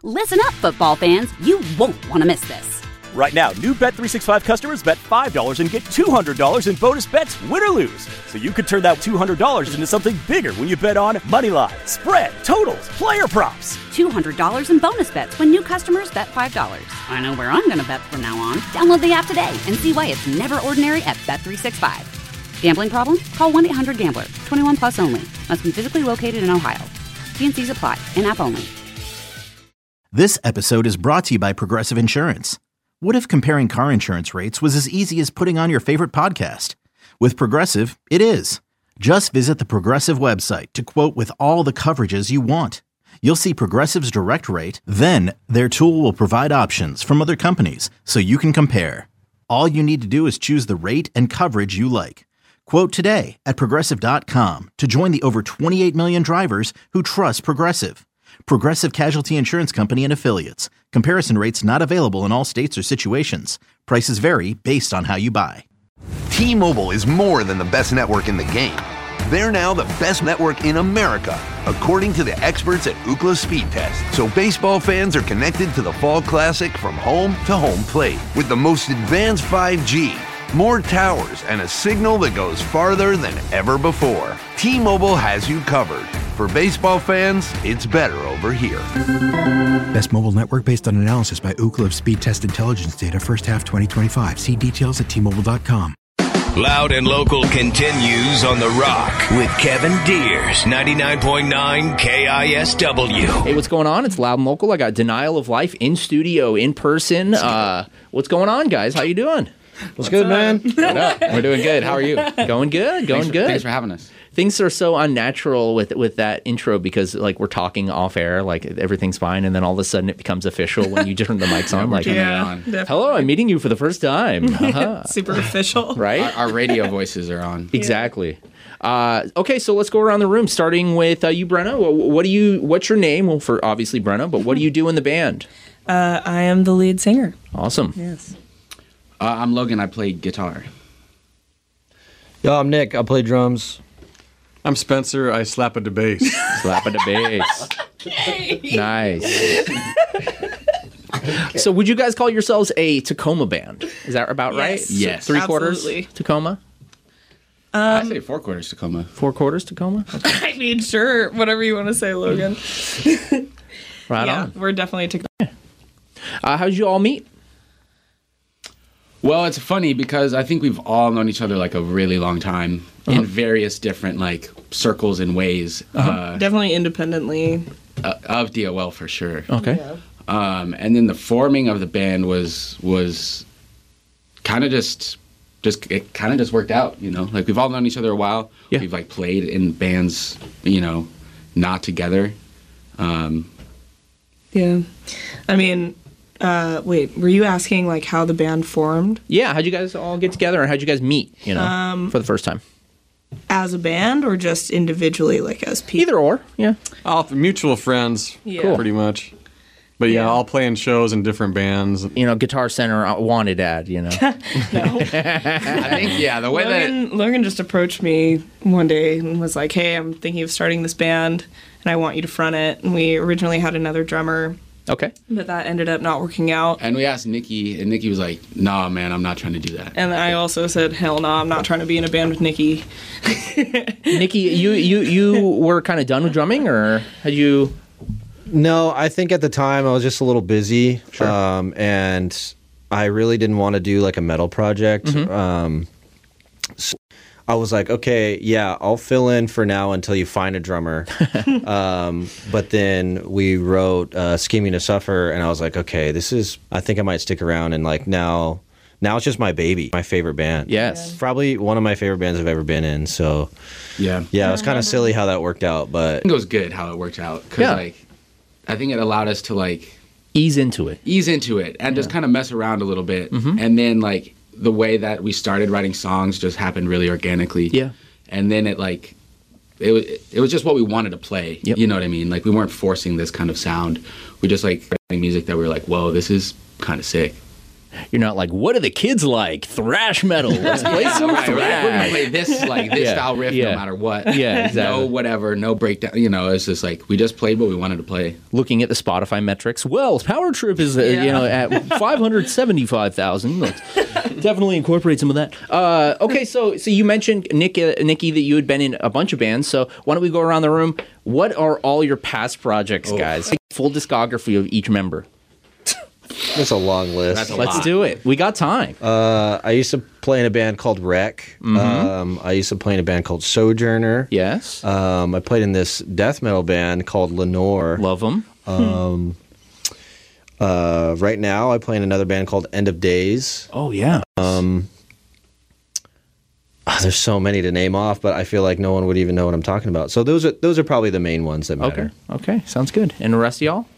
Listen up, football fans. You won't want to miss this. Right now, new Bet365 customers bet $5 and get $200 in bonus bets, win or lose. So you could turn that $200 into something bigger when you bet on money line, spread, totals, player props. $200 in bonus bets when new customers bet $5. I know where I'm going to bet from now on. Download the app today and see why it's never ordinary at Bet365. Gambling problem? Call 1-800-GAMBLER. 21 plus only. Must be physically located in Ohio. T&Cs apply. In-app only. This episode is brought to you by Progressive Insurance. What if comparing car insurance rates was as easy as putting on your favorite podcast? With Progressive, it is. Just visit the Progressive website to quote with all the coverages you want. You'll see Progressive's direct rate, then their tool will provide options from other companies so you can compare. All you need to do is choose the rate and coverage you like. Quote today at Progressive.com to join the over 28 million drivers who trust Progressive. Progressive Casualty Insurance Company and Affiliates. Comparison rates not available in all states or situations. Prices vary based on how you buy. T-Mobile is more than the best network in the game. They're now the best network in America, according to the experts at Ookla Speed Test. So baseball fans are connected to the Fall Classic from home to home plate with the most advanced 5G, more towers, and a signal that goes farther than ever before. T-Mobile has you covered. For baseball fans, it's better over here. Best mobile network based on analysis by Ookla of Speed Test Intelligence data first half 2025. See details at T-Mobile.com. Loud and Local continues on The Rock with Kevin Deers, 99.9 KISW. Hey, what's going on? It's Loud and Local. I got Denial of Life in studio, in person. What's going on, guys? How you doing? What's good, man? What up? We're doing good. How are you? Going good. Going good. Thanks for having us. Things are so unnatural with that intro because like we're talking off air, like everything's fine, and then all of a sudden it becomes official when you turn the mics on. Like, hello, I'm meeting you for the first time. Super official, right? Our radio voices are on. Exactly. Okay, so let's go around the room, starting with you, Brenna. What's your name? Well, for obviously Brenna, but what do you do in the band? I am the lead singer. Awesome. Yes. I'm Logan. I play guitar. Yo, I'm Nick. I play drums. I'm Spencer. I slap at the bass. Slap at the bass. Nice. So would you guys call yourselves a Tacoma band? Is that about right? Yes. So 3/4 Absolutely. Tacoma? I say 4/4 Tacoma. 4/4 Tacoma? I mean, sure. Whatever you want to say, Logan. Right on. We're definitely Tacoma. How did you all meet? Well, it's funny because I think we've all known each other like a really long time in various different like circles and ways. Definitely independently. Of DOL for sure. Okay. Yeah. And then the forming of the band was kind of just worked out, you know. Like we've all known each other a while. Yeah. We've like played in bands, you know, not together. Yeah. I mean, wait, were you asking like how the band formed? Yeah, how'd you guys all get together and how'd you guys meet, you know, for the first time? As a band or just individually, like as people? Either or, yeah. All mutual friends, Yeah. pretty much. But yeah, all playing shows in different bands. You know, Guitar Center wanted ad, you know. No. I think, yeah, the way Logan just approached me one day and was like, hey, I'm thinking of starting this band and I want you to front it. And we originally had another drummer. Okay. But that ended up not working out. And we asked Nikki, and Nikki was like, nah, man, I'm not trying to do that. And I also said, hell no, I'm not trying to be in a band with Nikki. Nikki, you were kind of done with drumming, or had you... No, I think at the time I was just a little busy. Sure. And I really didn't want to do like a metal project. So I was like, okay, yeah, I'll fill in for now until you find a drummer. But then we wrote Scheming to Suffer, and I was like, okay, I think I might stick around. And like now it's just my baby, my favorite band. Yes. Probably one of my favorite bands I've ever been in. So Yeah, it was kind of silly how that worked out, but I think it was good how it worked out. Because like, I think it allowed us to like ease into it and just kind of mess around a little bit. And then like the way that we started writing songs just happened really organically. Yeah. And then it like it was just what we wanted to play. Yep. You know what I mean? Like we weren't forcing this kind of sound. We just like writing music that we were like, whoa, this is kind of sick. You're not like, what do the kids like? Thrash metal. Let's play some thrash. We're gonna play this style riff no matter what. Yeah, exactly. No whatever, no breakdown. You know, it's just like we just played what we wanted to play. Looking at the Spotify metrics, well, Power Trip is at 575,000. Let's definitely incorporate some of that. Okay, so you mentioned Nikki that you had been in a bunch of bands. So why don't we go around the room? What are all your past projects, guys? Full discography of each member. That's a long list. Let's do it. We got time. I used to play in a band called Wreck. I used to play in a band called Sojourner. Yes. I played in this death metal band called Lenore. Love them. Right now, I play in another band called End of Days. Oh, yeah. There's so many to name off, but I feel like no one would even know what I'm talking about. So those are probably the main ones that matter. Okay. Sounds good. And the rest of y'all?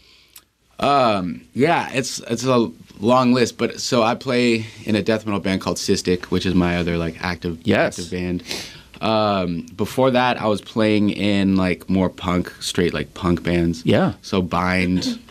Yeah, it's a long list, but so I play in a death metal band called Cystic, which is my other like active band. Before that, I was playing in like more straight like punk bands. Yeah. So Bind,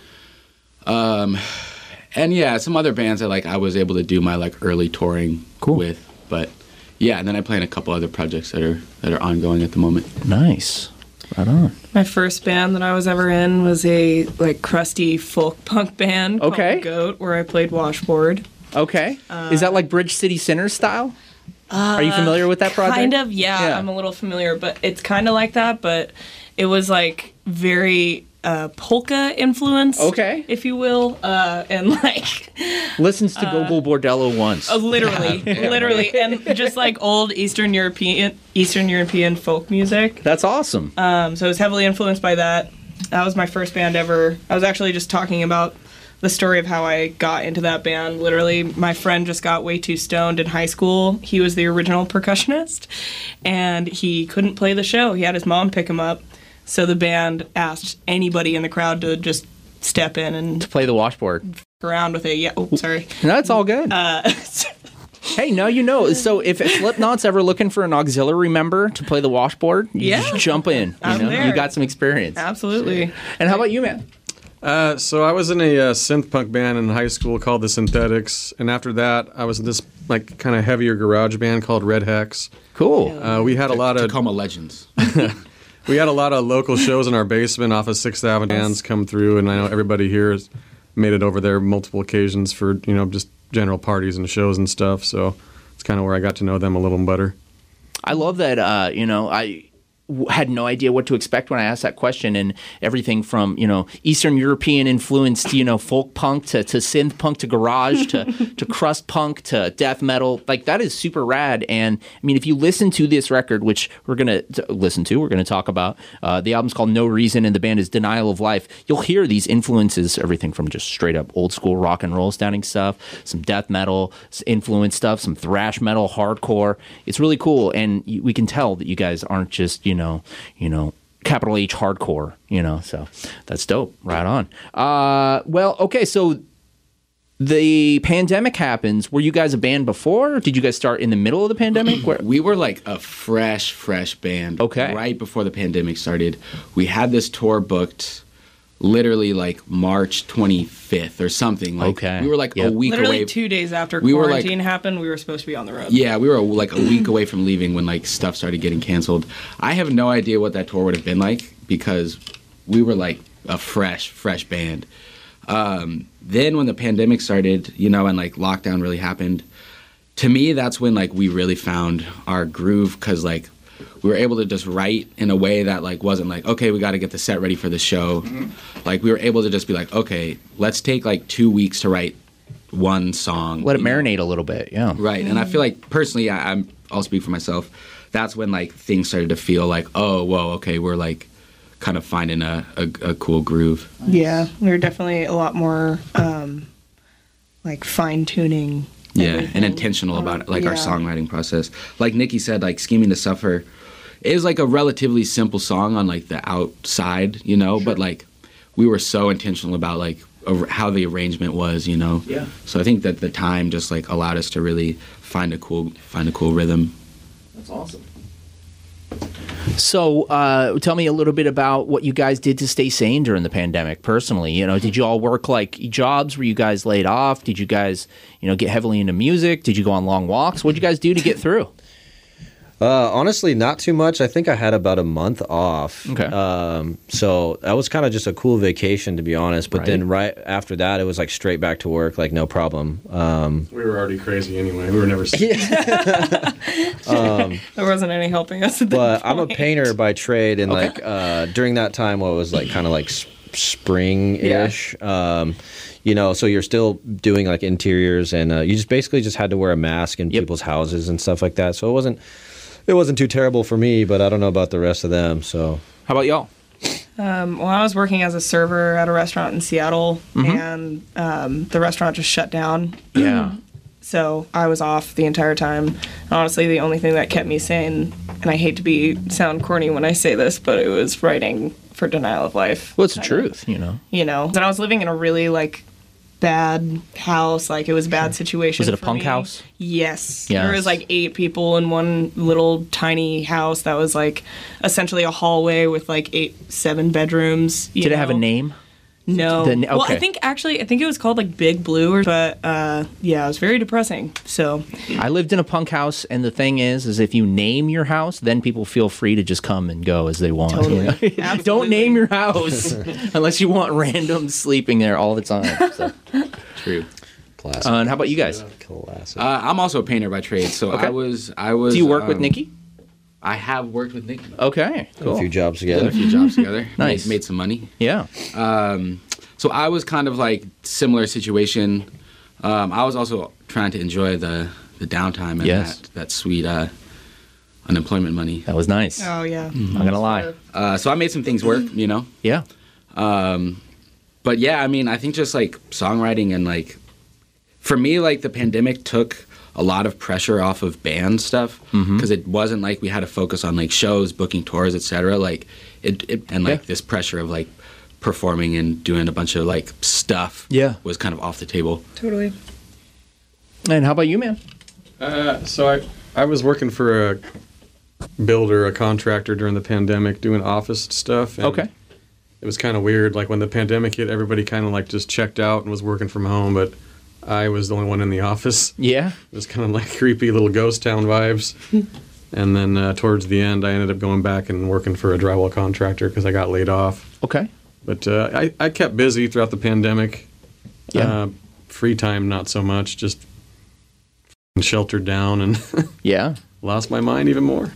and yeah, some other bands that like I was able to do my like early touring with, but yeah, and then I play in a couple other projects that are ongoing at the moment. Nice. Right on. My first band that I was ever in was a like crusty folk punk band called Goat, where I played washboard. Okay. Is that like Bridge City Sinners style? Are you familiar with that project? Kind of, yeah. I'm a little familiar, but it's kind of like that, but it was like very polka influence, if you will, and like listens to Gogol Bordello once. Literally, and just like old Eastern European folk music. That's awesome. So I was heavily influenced by that. That was my first band ever. I was actually just talking about the story of how I got into that band. Literally, my friend just got way too stoned in high school. He was the original percussionist, and he couldn't play the show. He had his mom pick him up. So the band asked anybody in the crowd to just step in and to play the washboard around with it. Yeah. Oh, sorry. No, it's all good. Hey, now you know. So if Slipknot's ever looking for an auxiliary member to play the washboard, you just jump in. You got some experience. Absolutely. And how about you, man? So I was in a synth punk band in high school called the Synthetics, and after that, I was in this like kind of heavier garage band called Red Hex. Cool. We had a lot of Tacoma Legends. We had a lot of local shows in our basement off of 6th Avenue. Bands come through, and I know everybody here has made it over there multiple occasions for, just general parties and shows and stuff. So it's kind of where I got to know them a little better. I love that, I had no idea what to expect when I asked that question, and everything from Eastern European influenced folk punk to synth punk to garage to crust punk to death metal, like that is super rad. And I mean, if you listen to this record, which we're gonna talk about, the album's called No Reason and the band is Denial of Life, you'll hear these influences, everything from just straight up old school rock and roll sounding stuff, some death metal influence stuff, some thrash metal, hardcore. It's really cool, and we can tell that you guys aren't just capital H hardcore, so that's dope. Right on. Well, okay, so the pandemic happens. Were you guys a band before? Did you guys start in the middle of the pandemic? We were like a fresh band. Okay. Right before the pandemic started. We had this tour booked literally like March 25th or something. Like, we were like a week away. Literally 2 days after quarantine happened, we were supposed to be on the road. Yeah, we were like a week away from leaving when like stuff started getting canceled. I have no idea what that tour would have been like because we were like a fresh band. Then when the pandemic started, and like lockdown really happened, to me that's when like we really found our groove because like we were able to just write in a way that like wasn't like, okay, we got to get the set ready for the show. Mm-hmm. Like we were able to just be like, okay, let's take like 2 weeks to write one song. Let it marinate a little bit, yeah. Right, and I feel like personally, I'll speak for myself. That's when like things started to feel like, oh, whoa, okay, we're like kind of finding a cool groove. Yeah, we were definitely a lot more like fine tuning. Yeah, and intentional about it, like our songwriting process. Like Nikki said, like Scheming to Suffer is like a relatively simple song on like the outside, sure. But like we were so intentional about like how the arrangement was, Yeah. So I think that the time just like allowed us to really find a cool rhythm. That's awesome. So, tell me a little bit about what you guys did to stay sane during the pandemic. Personally, did you all work like jobs? Were you guys laid off? Did you guys, get heavily into music? Did you go on long walks? What did you guys do to get through? Honestly, not too much. I think I had about a month off. Okay. So that was kind of just a cool vacation, to be honest. But Right. then right after that, it was like straight back to work, like no problem. We were already crazy anyway. We were never sick. There wasn't any helping us at that But I'm a point. painter by trade, and like during that time, what was like kind of like spring-ish. So you're still doing like interiors, and you just basically just had to wear a mask in people's houses and stuff like that. So it wasn't too terrible for me, but I don't know about the rest of them. So how about y'all? Well, I was working as a server at a restaurant in Seattle, and the restaurant just shut down. Yeah. So I was off the entire time. And honestly, the only thing that kept me sane, and I hate to sound corny when I say this, but it was writing for Denial of Life. Well, it's the truth, And I was living in a really bad house. Like, it was a bad situation. Was it a for punk me. house? Yes. Yes. There was 8 people in one little tiny house that was essentially a hallway with 7 bedrooms. Did it have a name? No. Well, Okay. I think it was called Big Blue, but yeah, it was very depressing. So I lived in a punk house, and the thing is if you name your house, then people feel free to just come and go as they want. Totally. Don't name your house unless you want random sleeping there all the time. So. True. Classic. And how about you guys? Classic. I'm also a painter by trade, so Okay. I was. Do you work with Nikki? I have worked with Nikki. Okay, cool. A few jobs Did together. a few jobs together. Nice. Made some money. Yeah. So I was kind of similar situation. I was also trying to enjoy the downtime and Yes. that sweet unemployment money. That was nice. oh yeah, I'm not gonna lie. So I made some things work, Yeah. But yeah, I mean, I think just songwriting and for me, the pandemic took a lot of pressure off of band stuff because it wasn't like we had to focus on shows, booking tours, etc. This pressure of performing and doing a bunch of stuff was kind of off the table. totally. And how about you, man? So I was working for a builder, a contractor during the pandemic, doing office stuff. And Okay. It was kind of weird. When the pandemic hit, everybody kind of just checked out and was working from home, but I was the only one in the office. Yeah. It was kind of creepy little ghost town vibes. And then towards the end, I ended up going back and working for a drywall contractor because I got laid off. Okay. But I kept busy throughout the pandemic. Yeah. Free time, not so much. Just sheltered down and Yeah. lost my mind even more.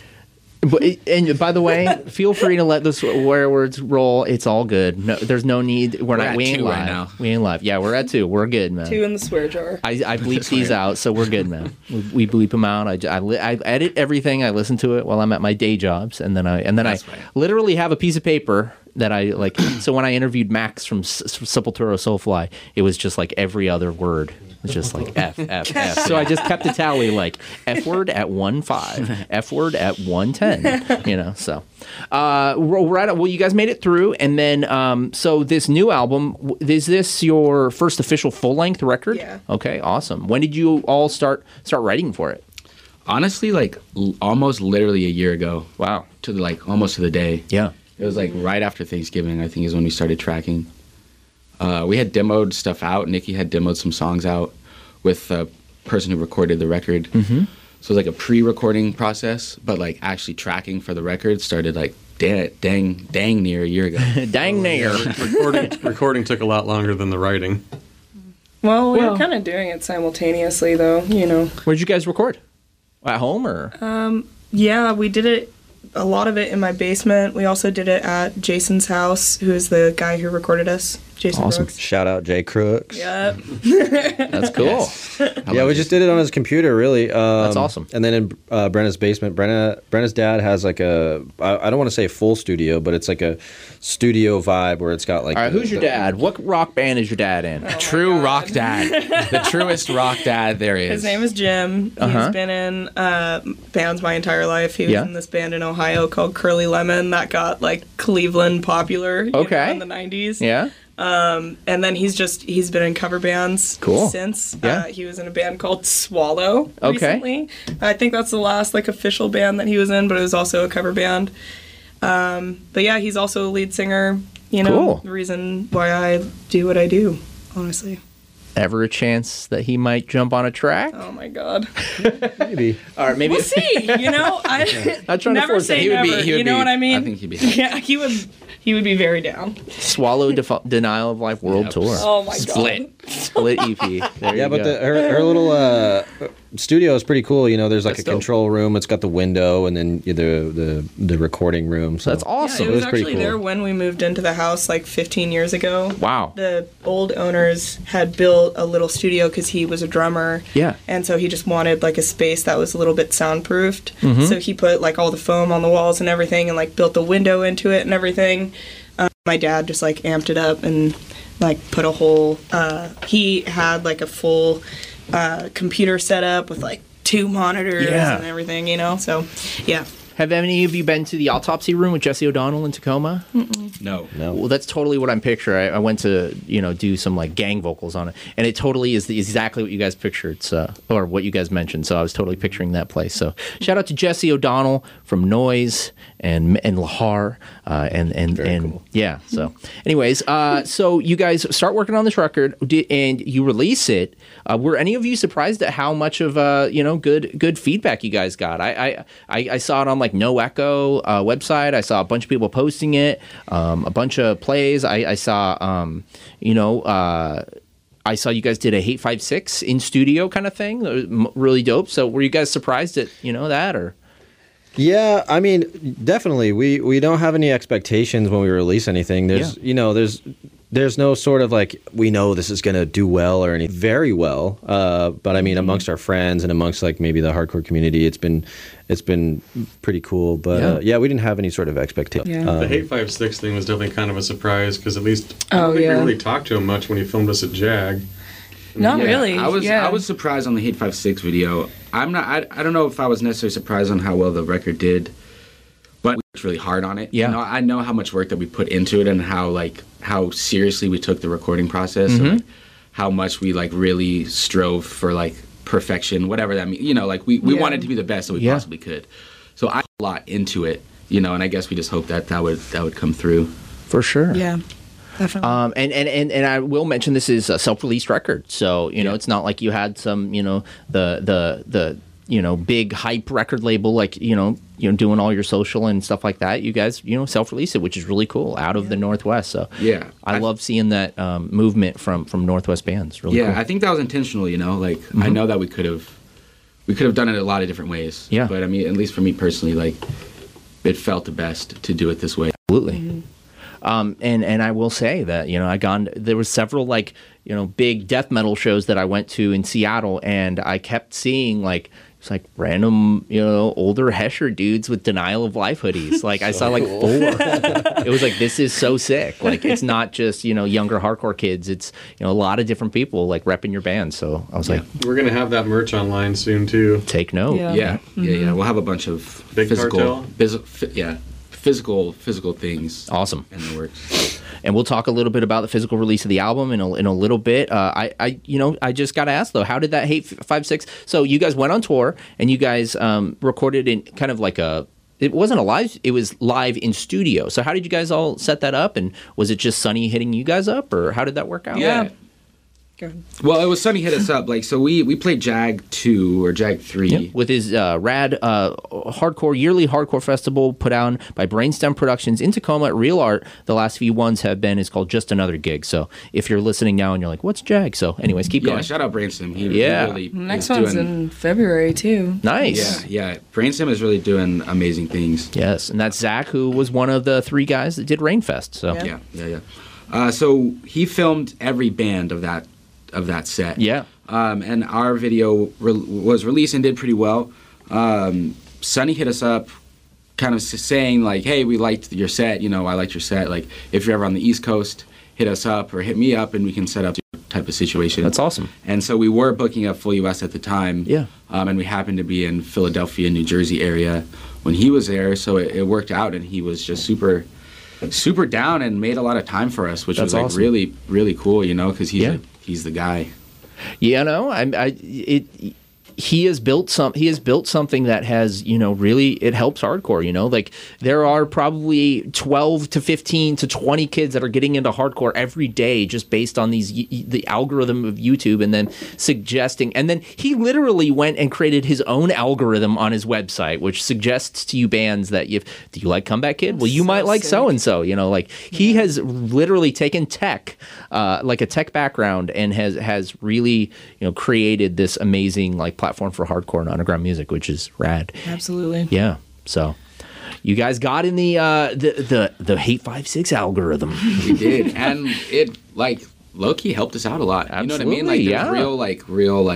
And by the way, feel free to let the swear words roll. It's all good. No, there's no need. We're at We ain't 2 live. right now. We ain't live. Yeah, we're at 2. We're good, man. 2 in the swear jar. I bleep these out, so we're good, man. We bleep them out. I edit everything. I listen to it while I'm at my day jobs, and then I That's right. literally have a piece of paper that I So when I interviewed Max from Sepultura Soulfly, it was just every other word. It's just F, F, F. So I just kept a tally F word at 1.5, F word at 1.10, So we're at it. Well, you guys made it through. And then, so this new album, is this your first official full-length record? Yeah. Okay, awesome. When did you all start writing for it? Honestly, almost literally a year ago. Wow. To almost to the day. Yeah. It was right after Thanksgiving, I think, is when we started tracking. We had demoed stuff out. Nikki had demoed some songs out with the person who recorded the record. Mm-hmm. So it was a pre-recording process, but actually tracking for the record started dang near a year ago. Dang near. Recording took a lot longer than the writing. Well, we were kind of doing it simultaneously, though. Where'd you guys record? At home or? Yeah, we did it. A lot of it in my basement. We also did it at Jason's house, who is the guy who recorded us, Jason Awesome. Brooks. Shout out Jay Crooks. Yep. That's cool. Yeah, we just did it on his computer, really. That's awesome. And then in Brenna's basement, Brenna's dad has I don't want to say full studio, but it's a studio vibe where it's got All right, who's your dad? What rock band is your dad in? True rock dad. The truest rock dad there is. His name is Jim. He's been in bands my entire life. He was in this band in Ohio called Curly Lemon that got Cleveland popular in the 90s. Yeah. And then he's been in cover bands since. Yeah. He was in a band called Swallow Okay. recently. I think that's the last like official band that he was in, but it was also a cover band. But yeah, he's also a lead singer. You know, Cool. the reason why I do what I do, honestly. Ever a chance that he might jump on a track? Oh my God. Maybe. Or maybe We'll see. You know, I Not trying to never force say it. He would be- never. he would You know be- what I mean? I think he'd be. Yeah, he would be very down. Swallow Denial of Life World Tour. Oh my God. Split EP. There Yeah, you but go. her little studio is pretty cool. You know, there's like That's a dope. control room. It's got the window, and then the recording room. So That's awesome. Yeah, it was pretty actually cool. there when we moved into the house like 15 years ago. Wow. The old owners had built a little studio because he was a drummer. Yeah. And so he just wanted like a space that was a little bit soundproofed. Mm-hmm. So he put like all the foam on the walls and everything and like built the window into it and everything. My dad just like amped it up and like put a whole, he had like a full computer setup with like 2 monitors Yeah. and everything, you know? So yeah. Have any of you been to the autopsy room with Jesse O'Donnell in Tacoma? No. Well, that's totally what I'm picturing. I went to, do some like gang vocals on it, and it totally is exactly what you guys pictured, or what you guys mentioned. So I was totally picturing that place. So shout out to Jesse O'Donnell from Noise and Lahar, and cool. yeah. So, anyways, so you guys start working on this record, and you release it. Were any of you surprised at how much of good feedback you guys got? I saw it on like No Echo website. I saw a bunch of people posting it, a bunch of plays. I saw I saw you guys did a Hate 56 in studio kind of thing. It was really dope. So were you guys surprised at that or? Yeah, I mean, definitely. We don't have any expectations when we release anything. There's no sort of like, we know this is going to do well or anything. Very well. But I mean, amongst our friends and amongst like maybe the hardcore community, it's been pretty cool. But we didn't have any sort of expectation. Yeah. The Hate 56 thing was definitely kind of a surprise because at least I Oh, don't think yeah. we really talked to him much when he filmed us at Jag. Not really. I was surprised on the Hate 56 video. I don't know if I was necessarily surprised on how well the record did, but we worked really hard on it. Yeah. I know how much work that we put into it and how seriously we took the recording process. And, like, how much we like really strove for like perfection, whatever that means. We wanted to be the best that we possibly could. So I put a lot into it, and I guess we just hope that would come through. For sure. Yeah. Definitely. And I will mention this is a self-released record, so it's not like you had some the big hype record label like doing all your social and stuff like that. You guys self-released it, which is really cool, out of the Northwest. So Yeah. I love seeing that movement from Northwest bands. Really Yeah, cool. I think that was intentional. I know that we could have done it a lot of different ways. Yeah. But I mean, at least for me personally, like, it felt the best to do it this way. Absolutely. And I will say that there were several big death metal shows that I went to in Seattle, and I kept seeing it's like random older Hesher dudes with Denial of Life hoodies. Like I saw like 4. It was like, this is so sick. Like it's not just younger hardcore kids. It's a lot of different people like repping your band. So I was like, We're going to have that merch online soon, too. take note. Yeah. Yeah. We'll have a bunch of Big physical, cartel? physical things. Awesome. In the works. And we'll talk a little bit about the physical release of the album in a little bit. I just got to ask though, how did that Hate 56? So you guys went on tour and you guys recorded in kind of like it wasn't a live, it was live in studio. So how did you guys all set that up? And was it just Sonny hitting you guys up, or how did that work out? Yeah. Go ahead. Well, it was Sonny hit us up. Like, so we played Jag 2 or Jag 3. Yeah, with his rad yearly hardcore festival put on by Brainstem Productions in Tacoma at Real Art. The last few ones have been is called Just Another Gig. So if you're listening now and you're like, what's Jag? So anyways, keep going. Shout out Brainstem. He really Next is one's doing, in February too. Nice. Yeah. Brainstem is really doing amazing things. Yes, and that's Zach, who was one of the 3 guys that did Rainfest. So Yeah. So he filmed every band of that set. Yeah. And our video was released and did pretty well. Sonny hit us up kind of saying like, hey, we liked your set, I liked your set. Like, if you're ever on the East Coast, hit us up or hit me up and we can set up a type of situation. That's awesome. And so we were booking a full US at the time. Yeah. And we happened to be in Philadelphia, New Jersey area when he was there. So it worked out, and he was just super super down and made a lot of time for us, which That's was like awesome. really, really cool, you know, because he's the guy. Yeah, no, he has built something that has, you know, really, it helps hardcore, you know, like there are probably 12 to 15 to 20 kids that are getting into hardcore every day just based on the algorithm of YouTube and then suggesting, and then he literally went and created his own algorithm on his website, which suggests to you bands that do you like Comeback Kid? Well, you might like so-and-so, you know, like he has literally taken tech, like a tech background and has really, you know, created this amazing like platform for hardcore and underground music, which is rad. Absolutely. Yeah. So you guys got in the Hate 56 algorithm. We did, and it like low-key helped us out a lot. Absolutely, you know what I mean? Like yeah.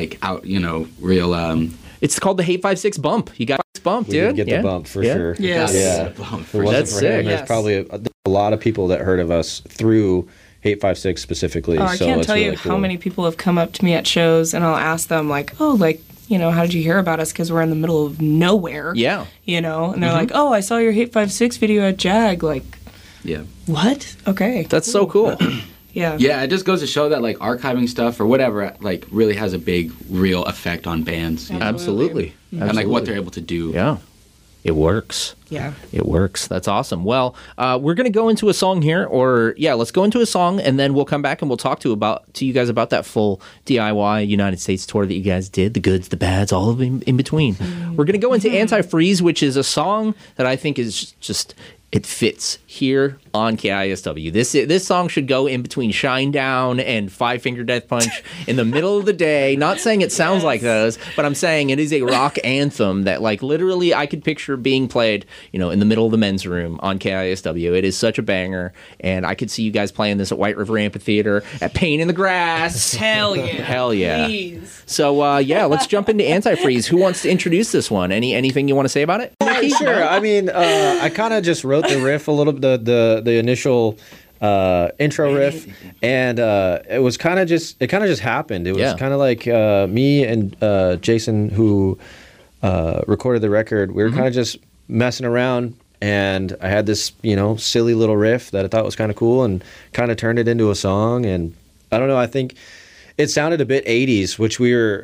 real It's called the Hate 56 bump. You got bump, We dude. did get the bump for sure. Yes. Yeah. The bump If for it wasn't That's for him, sick. there's Yes. probably a lot of people that heard of us through Hate 56 specifically. Oh, I so can't it's tell you really how cool. many people have come up to me at shows, and I'll ask them like, "Oh, like, you know, how did you hear about us? Because we're in the middle of nowhere." Yeah. You know, and they're like, "Oh, I saw your Hate 56 video at JAG." Like, Yeah. what? Okay. That's so cool. Yeah. Yeah, it just goes to show that like archiving stuff or whatever like really has a big real effect on bands. You know? Absolutely. And like what they're able to do. Yeah. It works. Yeah. It works. That's awesome. Well, we're going to go into a song here, let's go into a song, and then we'll come back and we'll talk to you guys about that full DIY United States tour that you guys did, the goods, the bads, all of them in between. We're going to go into Anti-Freeze, which is a song that I think is just, it fits here on KISW. This song should go in between Shinedown and Five Finger Death Punch in the middle of the day. Not saying it sounds like those, but I'm saying it is a rock anthem that like literally I could picture being played, you know, in the middle of the men's room on KISW. It is such a banger, and I could see you guys playing this at White River Amphitheater, at Pain in the Grass. Hell yeah. Hell yeah. Please. So let's jump into Anti-Freeze. Who wants to introduce this one? Anything you want to say about it? Sure. I mean, I kind of just wrote the riff a little, the initial intro riff, and it kind of just happened. It was kind of like me and Jason, who recorded the record. We were kind of just messing around, and I had this, you know, silly little riff that I thought was kind of cool, and kind of turned it into a song. And I don't know, I think it sounded a bit 80s, which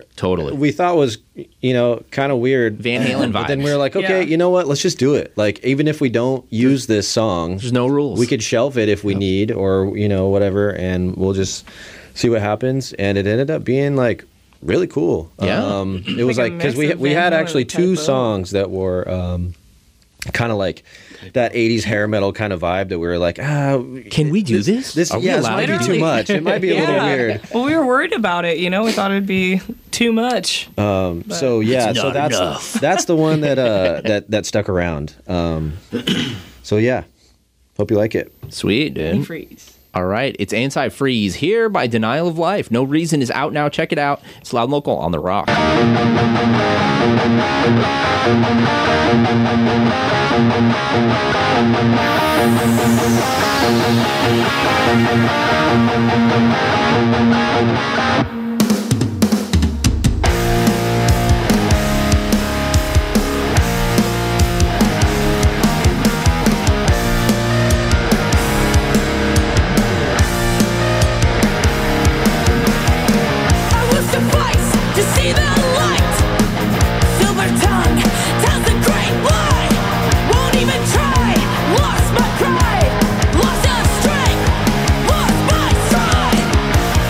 we thought was, you know, kind of weird. Van Halen But then vibes. we were like, okay, you know what? Let's just do it. Like, even if we don't use this song, there's no rules. We could shelve it if we need, or, you know, whatever, and we'll just see what happens. And it ended up being like really cool. Yeah. It was like, because we had actually two songs that were kind of like that 80s hair metal kind of vibe that we were like, can we do this? This Are we this allowed might to be do too much. It might be a little weird. Well, we were worried about it, you know, we thought it'd be too much. So yeah, It's so not enough. that's the one that stuck around. So yeah, hope you like it. Sweet, dude. Freeze. All right, it's Anti-Freeze here by Denial of Life. No Reason is out now. Check it out. It's Loud and Local on The Rock. I will suffice to see the light. Silver tongue tells a great lie. Won't even try. Lost my pride. Lost the strength. Lost my stride.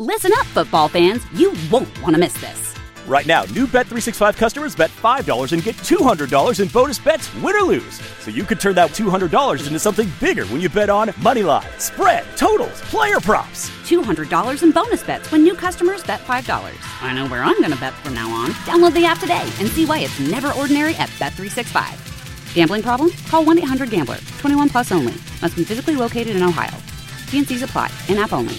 Listen up, football fans. You won't want to miss this. Right now, new Bet365 customers bet $5 and get $200 in bonus bets, win or lose. So you could turn that $200 into something bigger when you bet on moneyline, spread, totals, player props. $200 in bonus bets when new customers bet $5. I know where I'm going to bet from now on. Download the app today and see why it's never ordinary at Bet365. Gambling problem? Call 1-800-GAMBLER. 21 plus only. Must be physically located in Ohio. T&Cs apply. In-app only.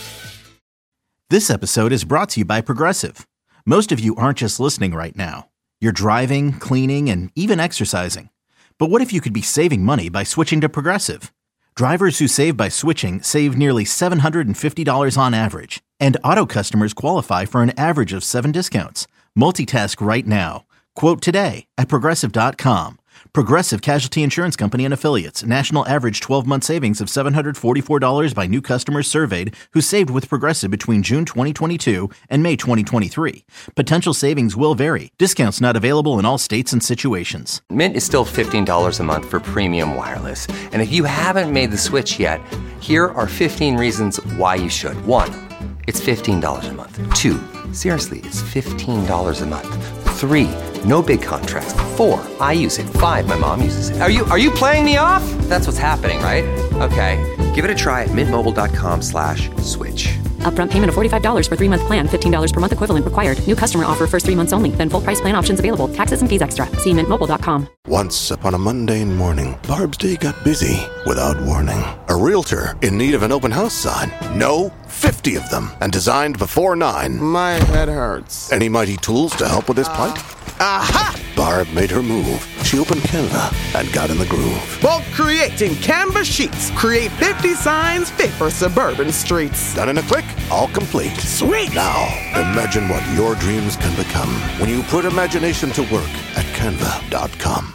This episode is brought to you by Progressive. Most of you aren't just listening right now. You're driving, cleaning, and even exercising. But what if you could be saving money by switching to Progressive? Drivers who save by switching save nearly $750 on average. And auto customers qualify for an average of 7 discounts. Multitask right now. Quote today at Progressive.com. Progressive Casualty Insurance Company and Affiliates. National average 12-month savings of $744 by new customers surveyed who saved with Progressive between June 2022 and May 2023. Potential savings will vary. Discounts not available in all states and situations. Mint is still $15 a month for premium wireless. And if you haven't made the switch yet, here are 15 reasons why you should. 1, it's $15 a month. 2, seriously, it's $15 a month. 3, no big contrast. 4, I use it. 5, my mom uses it. Are you playing me off? That's what's happening, right? Okay, give it a try at mintmobile.com/switch. Upfront payment of $45 for 3-month plan, $15 per month equivalent required. New customer offer first 3 months only. Then full price plan options available. Taxes and fees extra. See mintmobile.com. Once upon a mundane morning, Barb's day got busy without warning. A realtor in need of an open house sign. No, 50 of them, and designed before 9. My head hurts. Any mighty tools to help with this plight? Aha! Barb made her move. She opened Canva and got in the groove. Bulk creating Canva sheets. Create 50 signs fit for suburban streets. Done in a click, all complete. Sweet! Now, imagine what your dreams can become when you put imagination to work at Canva.com.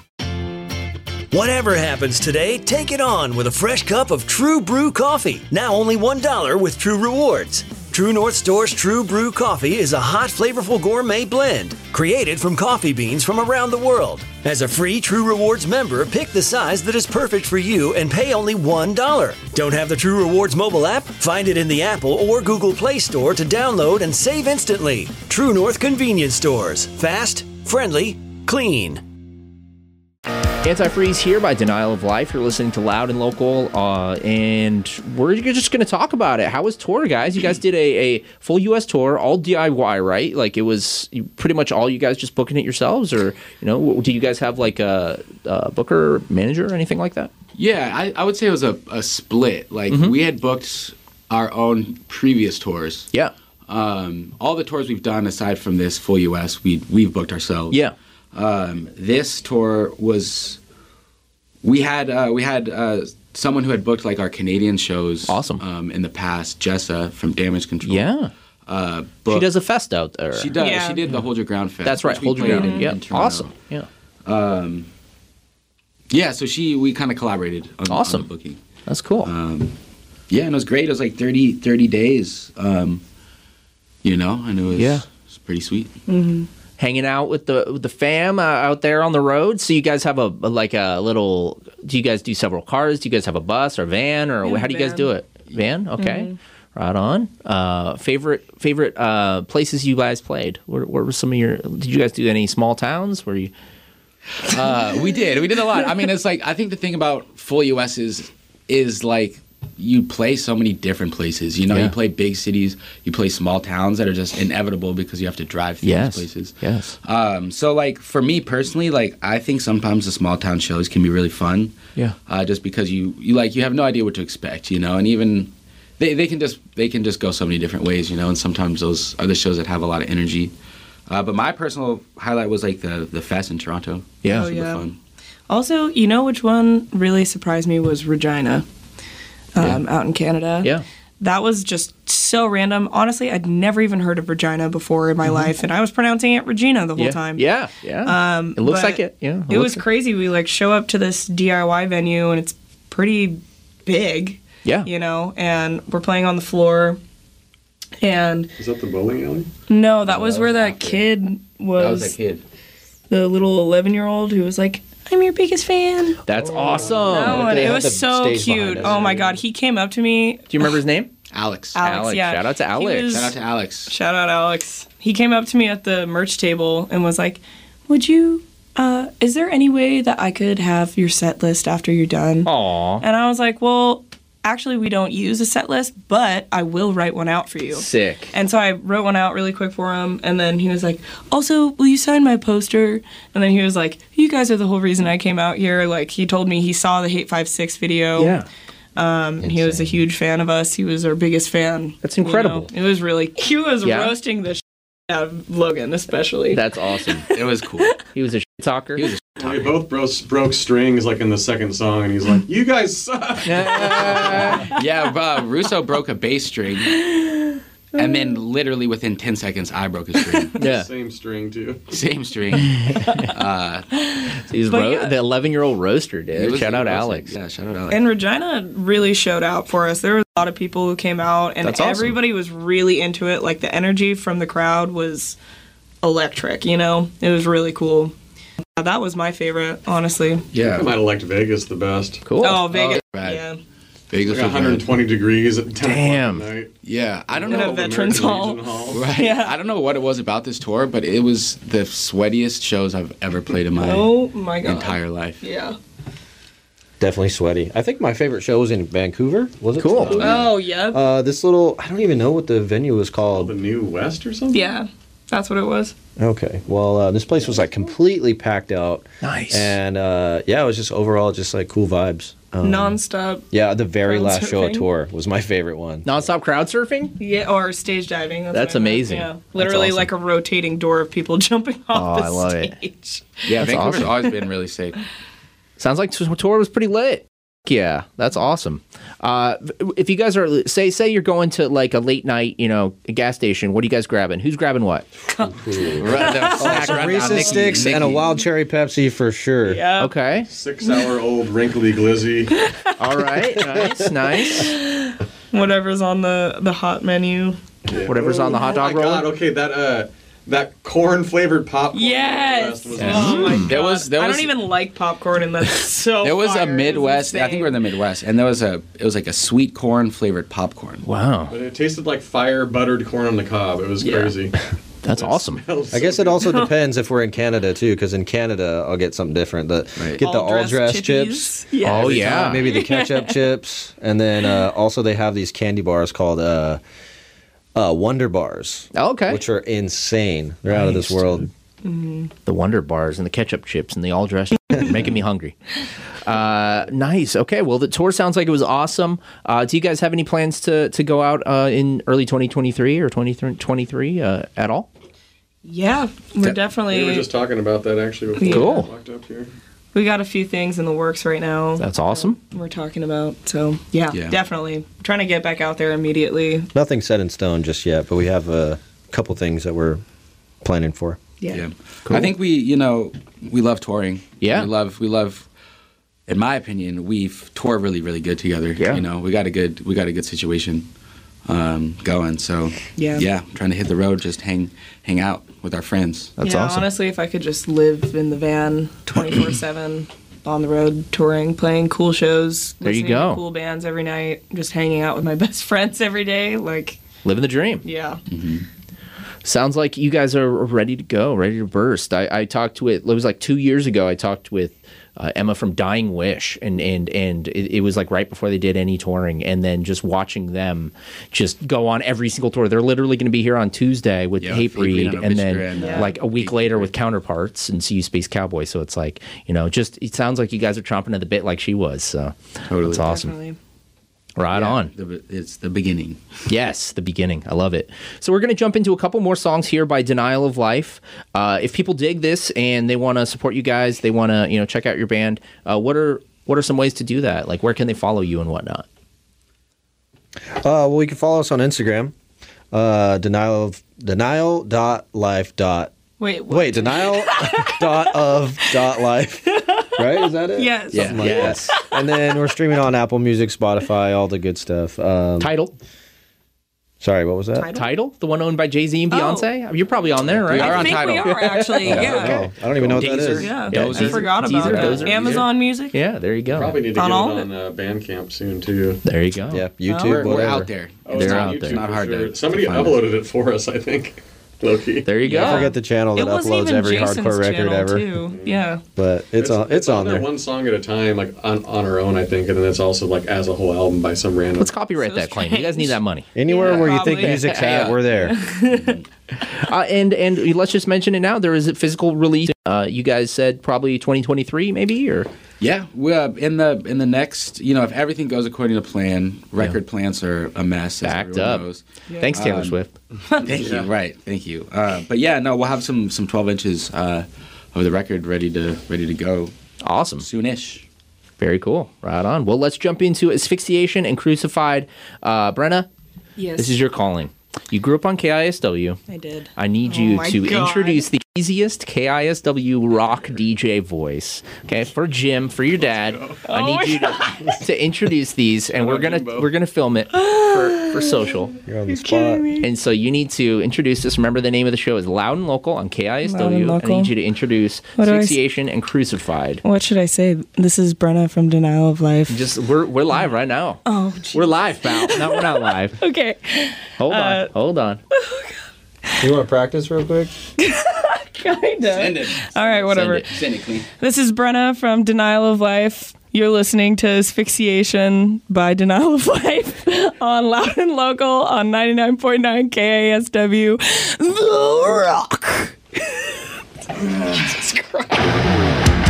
Whatever happens today, take it on with a fresh cup of True Brew coffee. Now only $1 with True Rewards. True North Store's True Brew coffee is a hot, flavorful gourmet blend created from coffee beans from around the world. As a free True Rewards member, pick the size that is perfect for you and pay only $1. Don't have the True Rewards mobile app? Find it in the Apple or Google Play Store to download and save instantly. True North Convenience Stores. Fast, friendly, clean. Antifreeze here by Denial of Life. You're listening to Loud and Local, and we're just going to talk about it. How was tour, guys? You guys did a full U.S. tour, all DIY, right? Like, it was pretty much all you guys just booking it yourselves, or, do you guys have like a booker, manager, or anything like that? Yeah, I would say it was a split. Like, we had booked our own previous tours. Yeah. All the tours we've done, aside from this full U.S., we've booked ourselves. Yeah. This tour was, we had someone who had booked like our Canadian shows. Awesome. In the past, Jessa from Damage Control. Yeah. She does a fest out there. She does. Yeah. She did the Hold Your Ground Fest. That's right. Hold Your Ground. Yeah. Awesome. Yeah. Yeah. So we kind of collaborated on the booking. That's cool. Yeah, and it was great. It was like 30 days. And it was pretty sweet. Mm-hmm. Hanging out with the fam out there on the road. So you guys have a little. Do you guys do several cars? Do you guys have a bus or van, or how do you guys do it? Van, okay, right on. Favorite places you guys played? What were some of your? Did you guys do any small towns? Were you? We did a lot. I mean, it's like, I think the thing about full US is like, you play so many different places. You play big cities, you play small towns that are just inevitable because you have to drive through these places. Yes. So like, for me personally, like, I think sometimes the small town shows can be really fun. Yeah. Just because you have no idea what to expect, and even they can just go so many different ways, and sometimes those are the shows that have a lot of energy. But my personal highlight was like the fest in Toronto. Yeah. Super fun. Also, which one really surprised me was Regina. Out in Canada. Yeah. That was just so random. Honestly, I'd never even heard of Regina before in my life, and I was pronouncing it Regina the whole time. Yeah, yeah. It looks like it. Yeah. It was crazy. We show up to this DIY venue, and it's pretty big. Yeah. And we're playing on the floor. And is that the bowling alley? No, that was where that kid was. That was that kid. The little 11-year-old who was like, I'm your biggest fan. That's awesome. No, and it was so cute. Oh my God, he came up to me. Do you remember his name? Alex. Yeah. Shout out to Alex. Shout out to Alex. Shout out Alex. He came up to me at the merch table and was like, would you, is there any way that I could have your set list after you're done? Aw. And I was like, well, actually, we don't use a set list, but I will write one out for you. Sick. And so I wrote one out really quick for him, and then he was like, also, will you sign my poster? And then he was like, you guys are the whole reason I came out here. Like, he told me he saw the Hate 5 video. Yeah. And he was a huge fan of us. He was our biggest fan. That's incredible. It was really, he was Yeah. roasting the out of Logan, especially. That's awesome. It was cool. He was a shit talker. He was a We both broke strings like in the second song, and he's like, "You guys suck." Yeah, Russo broke a bass string, and then literally within 10 seconds, I broke a string. Yeah. Same string too. Same string. He's But yeah. the 11-year-old roaster, He dude. was- Shout out he was- Alex. Yeah, shout out Alex. And Regina really showed out for us. There was a lot of people who came out, and That's awesome. everybody was really into it. Like, the energy from the crowd was electric, you know? It was really cool. That was my favorite, honestly. I might have liked Vegas the best. Cool. Oh, Vegas. right. Yeah. Vegas Like was 120 degrees at 10 Damn. o'clock at night. Yeah, I don't In know. a Veterans Hall. Right. Yeah. I don't know what it was about this tour, but it was the sweatiest shows I've ever played in my Oh, my God. entire life. Yeah. Definitely sweaty. I think my favorite show was in Vancouver. Was it? Cool. Oh, yeah. This little, I don't even know what the venue was called. The New West or something? Yeah. That's what it was. Okay. Well, this place was like completely packed out. Nice. And yeah, it was just overall just like cool vibes. Non-stop. Yeah, the very crowd last show of surfing. tour was my favorite one. Non-stop crowd surfing? Yeah, or stage diving. That's what I meant. amazing. Yeah. That's Literally awesome. like a rotating door of people jumping off Oh, the I love it. stage. Yeah, That's Vancouver's awesome. always been really sick. Sounds like the tour was pretty lit. Yeah, that's awesome. If you guys are say you're going to like a late night, a gas station, what are you guys grabbing? Who's grabbing what? Some Reese's sticks and a wild cherry Pepsi for sure. Yeah. Okay. 6-hour-old wrinkly glizzy. All right. Nice. Whatever's on the hot menu. Whatever's on the hot dog Oh my roller. God, okay, that corn flavored popcorn. Yes. Was Oh my God. There was- I don't even like popcorn, and that's so. There was fire. a Midwest. It's I think we're in the Midwest, and it was like a sweet corn flavored popcorn. Wow, But it tasted like fire buttered corn on the cob. It was crazy. that's awesome. I guess it also depends if we're in Canada too, because in Canada I'll get something different. Get the all dressed chips. Yes. Oh every yeah. time, maybe the ketchup chips, and then also they have these candy bars called Wonder Bars. Okay. Which are insane. They're out of this Nice, world. The Wonder Bars and the ketchup chips and the all dressed making me hungry. Nice. Okay. Well, the tour sounds like it was awesome. Do you guys have any plans to go out in early 2023 or 2023 at all? Yeah, we're definitely. We were just talking about that actually before Cool. we walked up here. We got a few things in the works right now. That's awesome. We're talking about. So yeah, definitely trying to get back out there immediately. Nothing set in stone just yet, but we have a couple things that we're planning for. Yeah. I think we love touring. Yeah. We love. In my opinion, we've toured really, really good together. Yeah. We got a good situation going. So Yeah. trying to hit the road, just hang out with our friends. That's yeah, awesome. honestly, if I could just live in the van 24/7, on the road, touring, playing cool shows, There you listening to go. cool bands every night, just hanging out with my best friends every day, like Living the dream. yeah. Sounds like you guys are ready to go, ready to burst. I talked with, it was like 2 years ago, I talked with Emma from Dying Wish, and it was like right before they did any touring, and then just watching them just go on every single tour. They're literally going to be here on Tuesday with Hatebreed, on and then Obituary, like a week later with Counterparts and See You Space Cowboy. So it's like, just it sounds like you guys are chomping at the bit like she was. So Totally. that's awesome. Definitely. Right on. It's the beginning. Yes, the beginning. I love it. So we're going to jump into a couple more songs here by Denial of Life. If people dig this and they want to support you guys, they want to check out your band. What are some ways to do that? Like, where can they follow you and whatnot? Well, you can follow us on Instagram. Denial.life. Wait, Denial.of.life. Right? Is that it? Yes. Something like that. And then we're streaming on Apple Music, Spotify, all the good stuff. Title? Sorry, what was that? Tidal? The one owned by Jay-Z and Beyonce? You're probably on there, right? We are on think Tidal. we are, actually. Yeah. I don't even know what that is. Yeah. Dozer. I forgot about Deezer, that. Dozer. Amazon Music. Yeah, there you go. Probably need to On get it all on Bandcamp soon too. There you go. Yeah, YouTube, We're whatever. out there. Oh, It's They're not, out it's there. not hard to Somebody to find uploaded it for us, I think. Low-key. There you go. I forget the channel that It wasn't uploads even every Jason's hardcore record channel, ever. too. Yeah. But it's on there. One song at a time, like on our own, I think, and then it's also like as a whole album by some random. Let's copyright that claim. You guys need that money. Anywhere where you think probably. music's at, we're there. And let's just mention it now. There is a physical release. You guys said probably 2023, maybe, or Yeah, we in the next, if everything goes according to plan, record plants are a mess. As Backed everyone up. knows. Thanks, Taylor Swift. Thank you. Right, thank you. But yeah, no, we'll have some 12 inches of the record ready to go. Awesome. Soonish. Very cool. Right on. Well, let's jump into Asphyxiation and Crucified. Brenna, Yes. this is your calling. You grew up on KISW. I did. I need Oh you my to God. introduce the easiest KISW rock DJ voice. Okay, for Jim, for your dad. I Oh need you to introduce these, and we're gonna film it for social. You're on the spot. And so you need to introduce this. Remember, the name of the show is Loud and Local on KISW. Loud and I Local. need you to introduce What do I s- Asphyxiation and Crucified. What should I say? This is Brenna from Denial of Life. Just we're live right now. Oh, we're live, pal. No, we're not live. Okay. Hold on. You want to practice real quick? Kinda. Send it. All right, whatever. Send it clean. This is Brenna from Denial of Life. You're listening to Asphyxiation by Denial of Life on Loud and Local on 99.9 KASW. The Rock. Jesus Christ.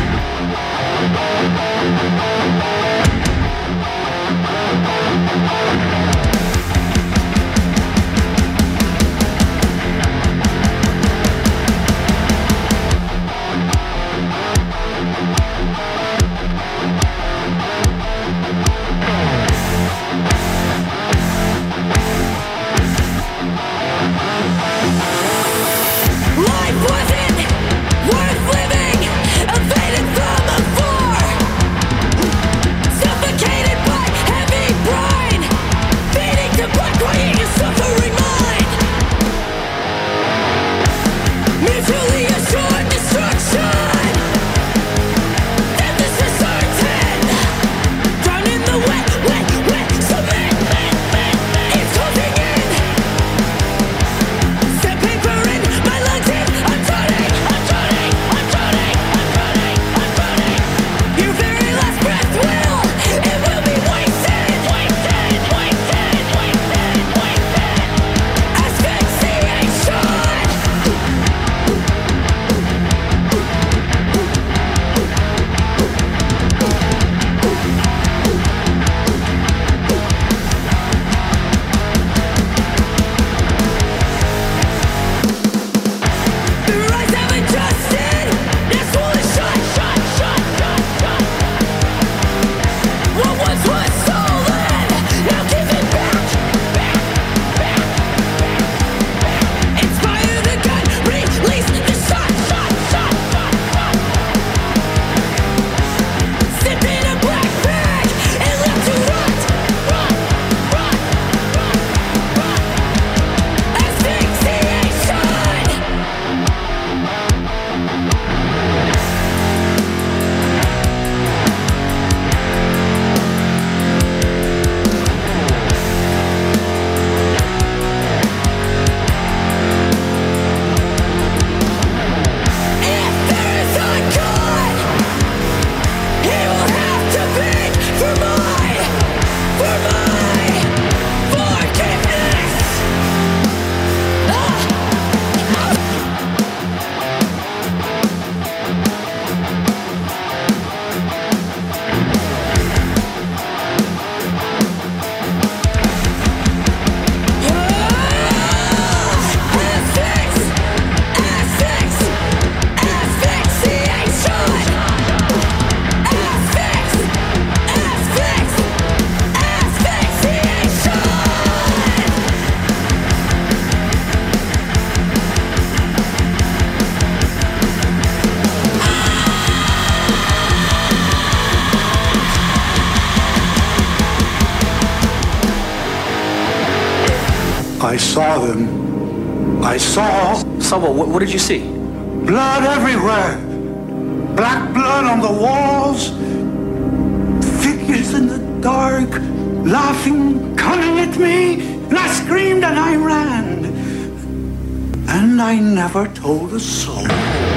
Life wasn't worth living, evaded from afar. saw them. I saw. Saw what? What did you see? Blood everywhere. Black blood on the walls. Figures in the dark, laughing, coming at me. And I screamed and I ran. And I never told a soul.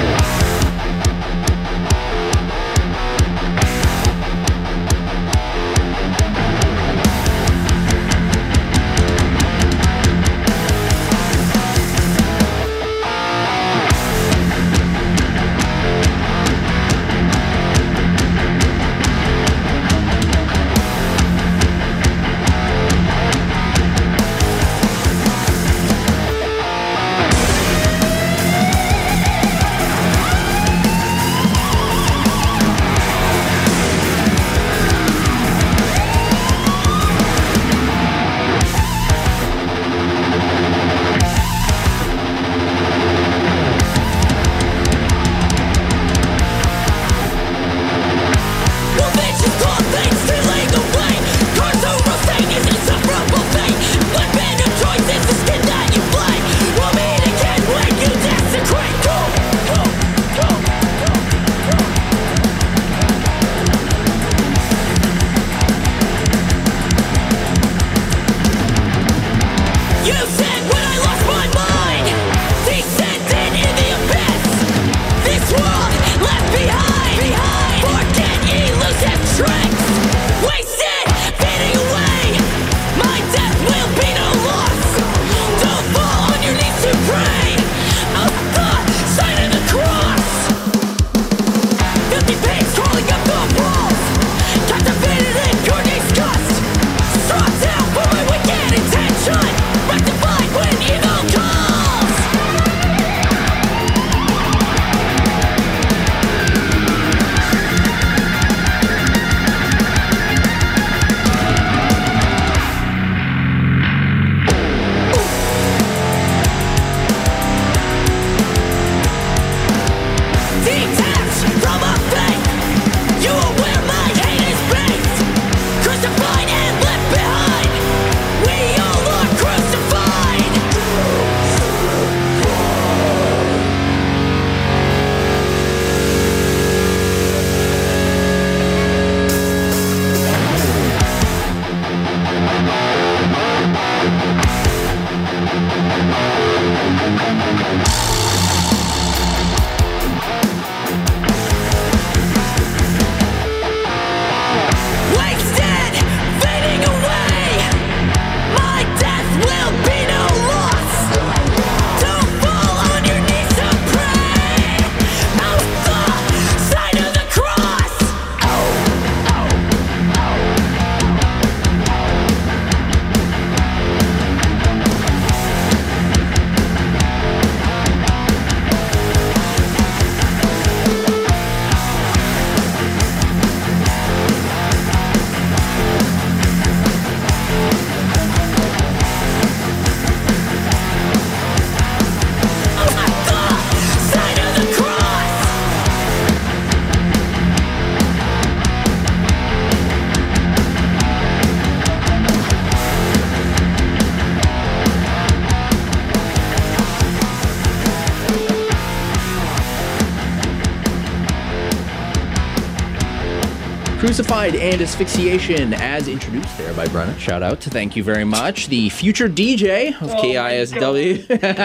Crucified and Asphyxiation, as introduced there by Brenna. Shout out. Thank you very much. The future DJ of KISW.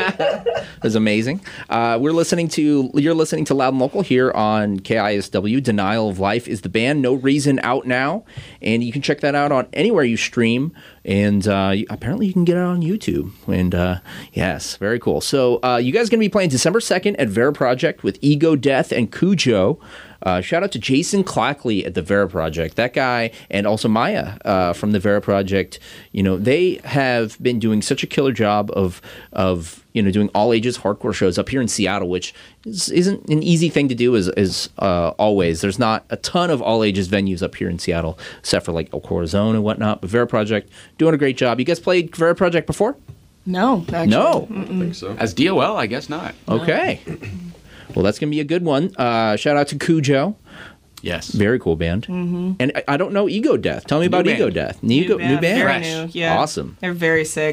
That's amazing. You're listening to Loud and Local here on KISW. Denial of Life is the band. No Reason out now. And you can check that out on anywhere you stream. And apparently you can get it on YouTube. And yes, very cool. So you guys are going to be playing December 2nd at Vera Project with Ego Death and Cujo. Shout out to Jason Clackley at the Vera Project. That guy, and also Maya from the Vera Project. You know, they have been doing such a killer job of doing all ages hardcore shows up here in Seattle, which isn't an easy thing to do as always. There's not a ton of all ages venues up here in Seattle, except for like El Corazon and whatnot. But Vera Project doing a great job. You guys played Vera Project before? No, actually. No, Mm-mm. I think so. As DOL, I guess not. Okay. Well, that's going to be a good one. Shout out to Cujo. Yes. Very cool band. Mm-hmm. And I don't know Ego Death. Tell me about band. Ego Death. New band. Very new, yeah. Awesome. They're very sick.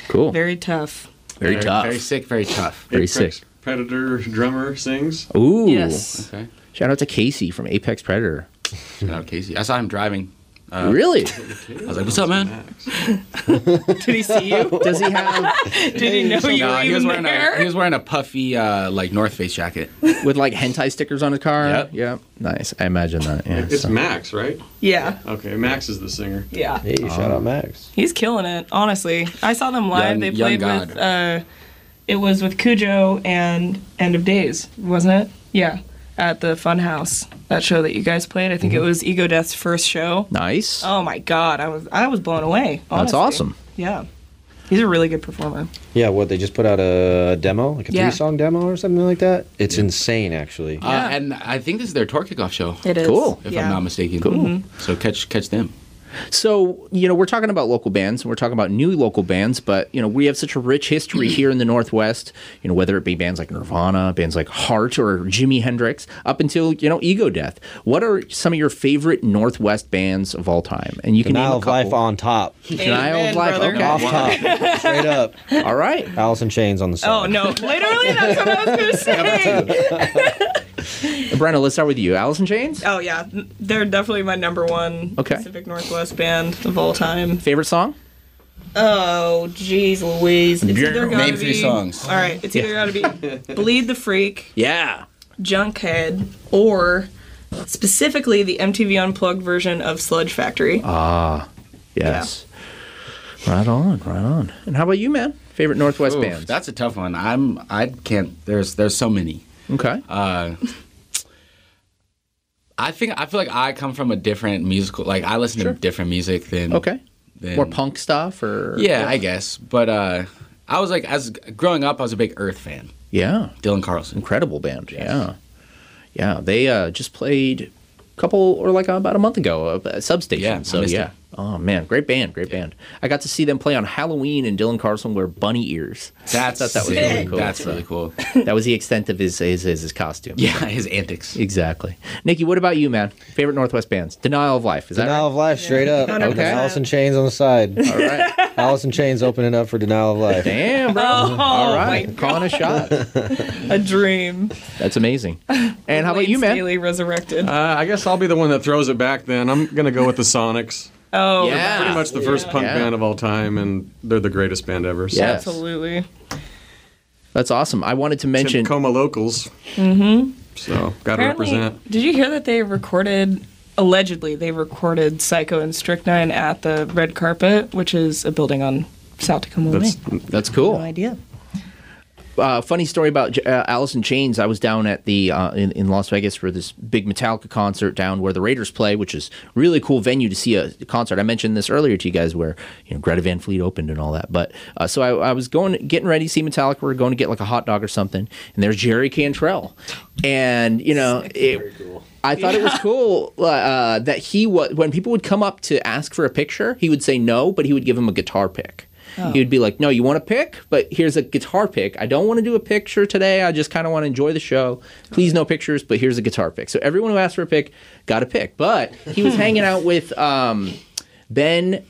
Cool. Very tough. Very tough. Very sick, very tough. Very Apex sick. Predator drummer sings. Ooh. Yes. Okay. Shout out to Casey from Apex Predator. Shout out Casey. I saw him driving. Really? I was like, "What's up, man?" Did he see you? Does he have? Did he know you were he was even wearing there? he was wearing a puffy like North Face jacket. With like hentai stickers on his car? Yep. Yeah. Nice. I imagine that. Yeah. It's so. Max, right? Yeah. Okay, Max is the singer. Yeah. Hey, shout out Max. He's killing it, honestly. I saw them live. They Young played God. with, it was with Cujo and End of Days, wasn't it? Yeah. At the Funhouse, that show that you guys played. I think it was Ego Death's first show. Nice. Oh my God, I was blown away. Honestly. That's awesome. Yeah. He's a really good performer. Yeah, what, they just put out a demo? Like a Yeah. 3-song demo or something like that? It's insane, actually. And I think this is their tour kickoff show. It is. Cool. If Yeah. I'm not mistaken. Cool. So catch them. So, we're talking about local bands, and we're talking about new local bands, but, we have such a rich history here in the Northwest, whether it be bands like Nirvana, bands like Heart or Jimi Hendrix, up until, Ego Death. What are some of your favorite Northwest bands of all time? And you can name Denial a of couple. Life on top. Denial of Life, brother. okay. Off top. Straight up. All right. Alice in Chains on the side. Oh, no. Literally, that's what I was going to say. Brenda, let's start with you. Alice in Chains? Oh, yeah. They're definitely my number one Okay. Pacific Northwest band of all time. Favorite song? Oh, jeez Louise. It's either gotta Name be, 3 songs. All right, it's either got to be Bleed the Freak, Yeah. Junkhead, or specifically the MTV Unplugged version of Sludge Factory. Ah, yes. Right on, right on. And how about you, man? Favorite Northwest Oof, bands? That's a tough one. I can't. There's so many. Okay. I feel like I come from a different musical. Like I listen to different music than Okay. than- More punk stuff, or Yeah, I guess. But I was like, as growing up, I was a big Earth fan. Yeah. Dylan Carlson. Incredible band. Yeah. Yeah. They just played a couple, or like about a month ago, at Substation. Yeah, I so missed yeah. it. Oh man, great band, great band. I got to see them play on Halloween, and Dylan Carlson wear bunny ears. I thought that was really cool. That's really cool. That was the extent of his costume. Yeah, his antics. Exactly. Nikki, what about you, man? Favorite Northwest bands? Denial of Life. Is that Denial right? of Life, straight up. Okay. Alice in Chains on the side. All right. Alice in Chains opening up for Denial of Life. Damn, bro. Oh, All my right. Calling a shot. A dream. That's amazing. And how about you, man? Staley resurrected. I guess I'll be the one that throws it back then. I'm going to go with the Sonics. Oh, Yeah. Pretty much the first punk Yeah. band of all time, and they're the greatest band ever. So. Yes. absolutely. That's awesome. I wanted to mention. Tacoma locals. Mm-hmm. So, got to Apparently, represent. did you hear that they recorded, allegedly, they recorded Psycho and Strychnine at the Red Carpet, which is a building on South Tacoma Way? That's cool. No idea. Funny story about Alice in Chains. I was down at the in Las Vegas for this big Metallica concert down where the Raiders play, which is really cool venue to see a concert. I mentioned this earlier to you guys, where Greta Van Fleet opened and all that. But so I was getting ready to see Metallica. We were going to get like a hot dog or something, and there's Jerry Cantrell, and I thought it was cool that he when people would come up to ask for a picture, he would say no, but he would give them a guitar pick. Oh. He would be like, no, you want a pick? But here's a guitar pick. I don't want to do a picture today. I just kind of want to enjoy the show. Please, no pictures, but here's a guitar pick. So everyone who asked for a pick got a pick. But he was hanging out with Ben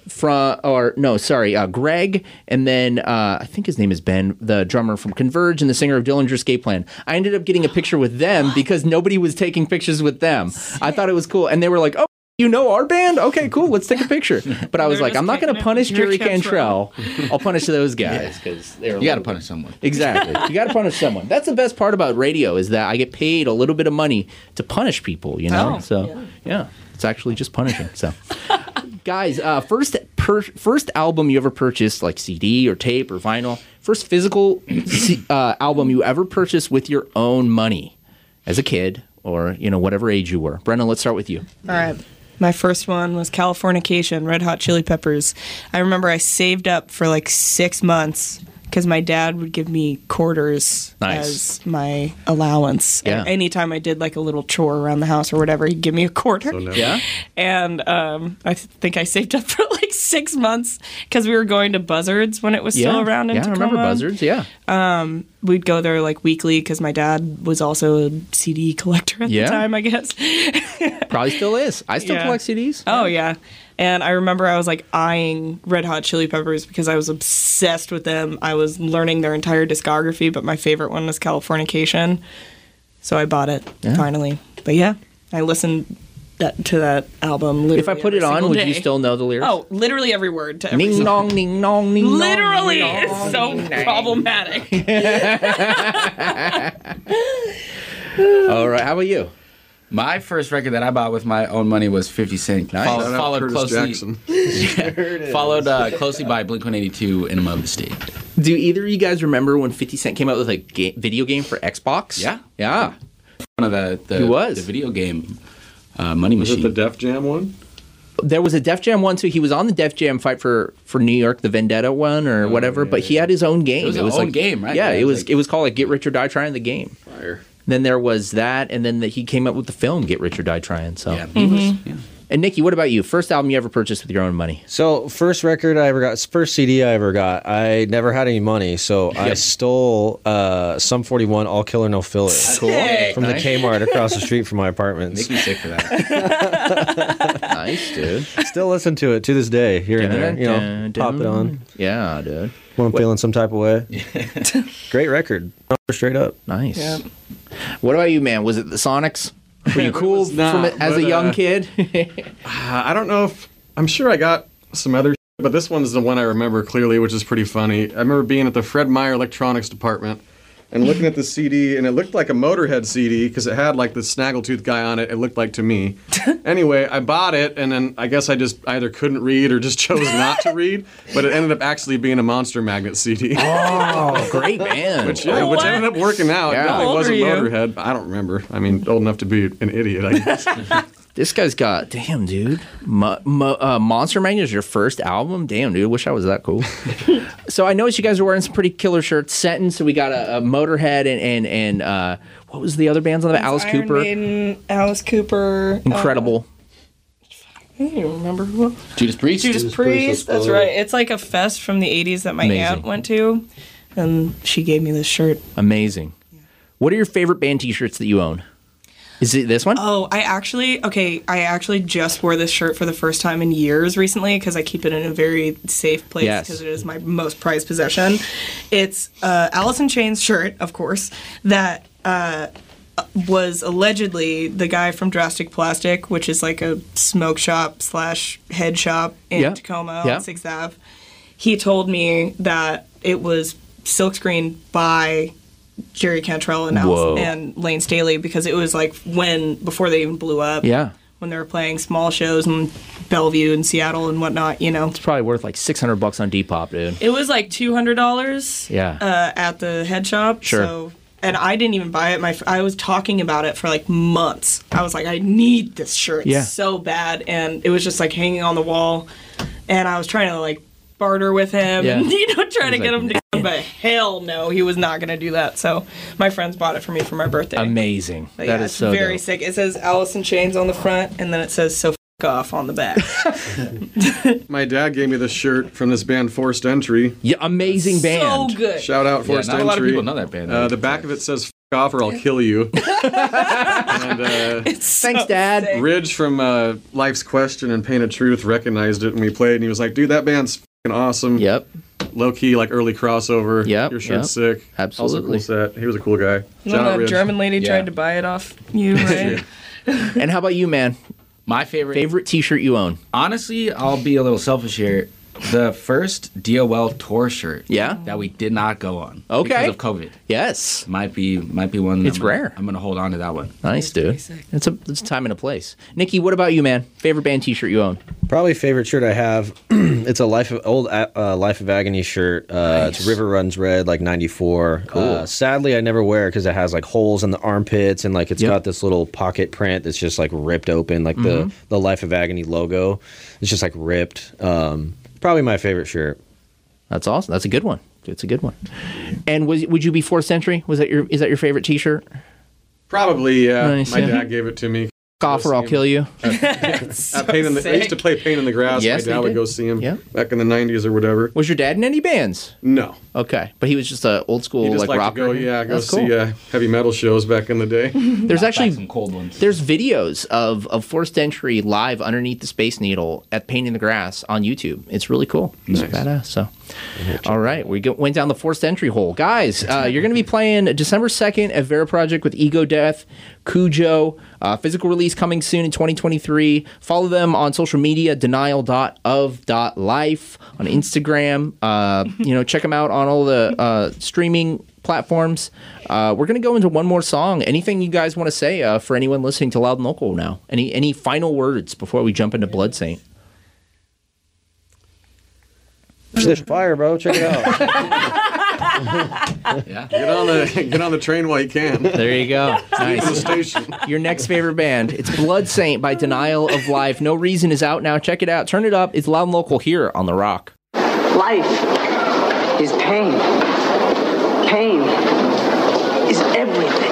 Greg, and then I think his name is Ben, the drummer from Converge and the singer of Dillinger Escape Plan. I ended up getting a picture with them because nobody was taking pictures with them. I thought it was cool. And they were like, oh, you know our band? Okay, cool. Let's take a picture. But I was like, I'm not going to punish Jerry Cantrell. I'll punish those guys because they're. You got to punish someone. Exactly. You got to punish someone. That's the best part about radio is that I get paid a little bit of money to punish people. Oh, So yeah, it's actually just punishing. So, guys, first album you ever purchased, like CD or tape or vinyl, first physical album you ever purchased with your own money, as a kid or whatever age you were. Brendan, let's start with you. All right. My first one was Californication, Red Hot Chili Peppers. I remember I saved up for like 6 months because my dad would give me quarters as my allowance. Yeah. And anytime I did like a little chore around the house or whatever, he'd give me a quarter. Yeah. And I think I saved up for like 6 months because we were going to Buzzards when it was still around in Tacoma. I remember Buzzards, yeah. We'd go there like weekly because my dad was also a CD collector at the time, I guess. Probably still is. I still collect CDs. Oh, yeah. And I remember I was like eyeing Red Hot Chili Peppers because I was obsessed with them. I was learning their entire discography, but my favorite one was Californication. So I bought it finally. But yeah, I listened to that album literally. If I put it on, would you still know the lyrics? Oh, literally every word to every Ning song. nong, ning nong, ning nong. Literally, ning, it's nong, so ning, nang. problematic. All right, how about you? My first record that I bought with my own money was 50 Cent. Nice. Followed closely. Followed closely by Blink-182 and Above the State. Do either of you guys remember when 50 Cent came out with a video game for Xbox? Yeah. Yeah. One of the Who was? the video game Money Was Machine. it the Def Jam one? There was a Def Jam one too. He was on the Def Jam fight for New York, the Vendetta one or whatever. But he had his own game. It was his own game, right? Yeah, Yeah, it was called like Get Rich or Die Trying the game. Fire. Then there was that, and then he came up with the film Get Rich or Die Trying. So, yeah. And Nikki, what about you? First album you ever purchased with your own money? So first CD I ever got. I never had any money, so I stole Sum 41 All Killer No Filler Cool. from the Kmart across the street from my apartment. Make me sick for that. Nice, dude. Still listen to it to this day, here and there. You know, pop it on Yeah, dude. when I'm feeling some type of way. Great record, straight up. Nice. Yeah. What about you, man? Was it the Sonics? Were you cool as a young kid? I don't know if I'm sure I got some other shit, but this one's the one I remember clearly, which is pretty funny. I remember being at the Fred Meyer Electronics department and looking at the CD, and it looked like a Motorhead CD because it had like the Snaggletooth guy on it. It looked like to me. Anyway, I bought it, and then I guess I just either couldn't read or just chose not to read. But it ended up actually being a Monster Magnet CD. Oh, great band. Which ended up working out. Yeah. It definitely How old wasn't are you? Motorhead. I don't remember. I mean, old enough to be an idiot, I guess. This guy's got, damn, dude. Monster Magnet is your first album? Damn, dude. Wish I was that cool. So I noticed you guys are wearing some pretty killer shirts. Sentence, so we got a Motorhead and what was the other bands on the Alice Iron Cooper? Maiden, Alice Cooper. Incredible. I don't even remember who. Judas Priest. Judas Priest. That's right. It's like a fest from the 80s that my aunt went to, and she gave me this shirt. Amazing. What are your favorite band t-shirts that you own? Is it this one? Oh, I actually just wore this shirt for the first time in years recently because I keep it in a very safe place because it is my most prized possession. It's Alice in Chains shirt, of course, that was allegedly the guy from Drastic Plastic, which is like a smoke shop / head shop in Tacoma on 6th Ave. He told me that it was silkscreened by Jerry Cantrell and Lane Staley because it was like before they even blew up. Yeah. When they were playing small shows in Bellevue and Seattle and whatnot, you know. It's probably worth like $600 on Depop, dude. It was like $200 at the head shop. Sure. So, and I didn't even buy it. I was talking about it for like months. I was like, I need this shirt so bad. And it was just like hanging on the wall. And I was trying to like barter with him and, trying to get him to come, but hell no, he was not going to do that. So my friends bought it for me for my birthday. Amazing. But That is it's so very dope. sick. It says Alice in Chains on the front, and then it says "So f*** off" on the back. My dad gave me this shirt from this band Forced Entry. Yeah, amazing band. So good. Shout out Forced not Entry. a lot of people know that band. The back of it says "F off or I'll kill you." And thanks, Dad. sick. Ridge from Life's Question and Pain of Truth recognized it when we played, and he was like, "Dude, that band's f***ing awesome." Yep. Low key, like early crossover. Yep, Your shirt's sick. Absolutely. Also a cool set. He was a cool guy. You Shout know out that Ridge. German lady tried to buy it off you, right? And how about you, man? My favorite t-shirt you own? Honestly, I'll be a little selfish here. The first DOL tour shirt that we did not go on because of COVID. Yes. Might be one. It's rare. I'm going to hold on to that one. Nice, dude. It's a time and a place. Nikki, what about you, man? Favorite band t-shirt you own? Probably favorite shirt I have. It's a Life of Agony shirt. It's River Runs Red, like '94. Cool. Sadly, I never wear it because it has like holes in the armpits and like it's got this little pocket print that's just like ripped open, like the Life of Agony logo. It's just like ripped. Probably my favorite shirt. That's awesome. That's a good one. It's a good one. And would you be 4th Century? Is that your favorite t-shirt? Probably, yeah. Nice, My yeah. dad gave it to me. Off or I'll kill you. I used to play Pain in the Grass. Yes, my dad they would did. go see him back in the 90s or whatever. Was your dad in any bands? No. Okay, but he was just a old school He just like liked to rocker. go That's see cool. heavy metal shows back in the day. There's actually some cold ones. There's videos of Forced Entry live underneath the Space Needle at Pain in the Grass on YouTube. It's really cool. It's badass. So, all right, we went down the Forced Entry hole, guys. You're going to be playing December 2nd at Vera Project with Ego Death, Cujo. Physical release coming soon in 2023. Follow them on social media, denial.of.life on Instagram. Check them out on all the streaming platforms. We're going to go into one more song. Anything you guys want to say for anyone listening to Loud and Local now? Any final words before we jump into Blood Saint? There's fire, bro. Check it out. Yeah. Get on the train while you can. There you go. Leave Nice. the station. Your next favorite band. It's Blood Saint by Denial of Life. No Reason is out now. Check it out. Turn it up. It's Loud and Local here on The Rock. Life is pain. Pain is everything.